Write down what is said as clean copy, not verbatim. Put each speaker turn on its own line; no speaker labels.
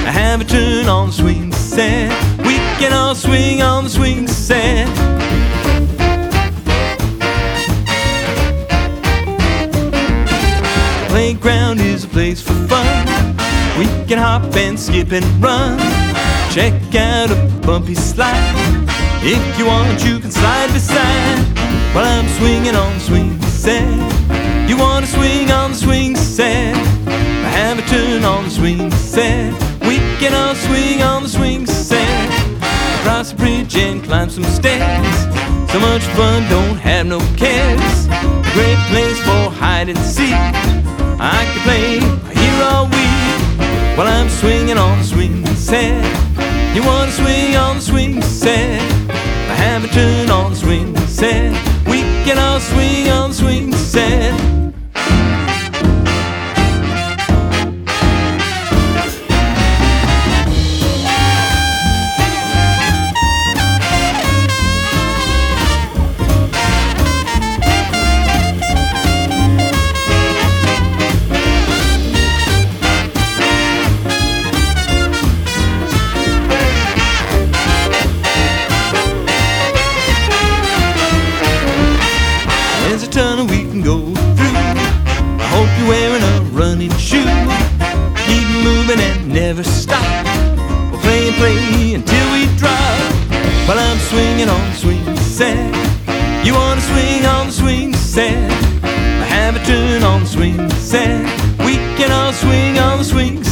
have a turn on the swing set. We can all swing on the swing set. Playground is a place for fun. We can hop and skip and run. Check out a bumpy slide. If you want, you can slide beside while I'm swinging on the swing set. You wanna swing on the swing set? I have a turn on the swing set. We can all swing on the swing set. Cross a bridge and climb some stairs. So much fun, don't have no cares. A great place for hide and seek. I can play here all week while I'm swinging on the swing set. You wanna swing on the swing set? I have a turn on the swing set. We can all swing on the swing set. There's a tunnel we can go through. I hope you're wearing a running shoe. Keep moving and never stop. We'll play and play until we drop while I'm swinging on the swing set. You wanna swing on the swing set? I have a turn on the swing set. We can all swing on the swing set.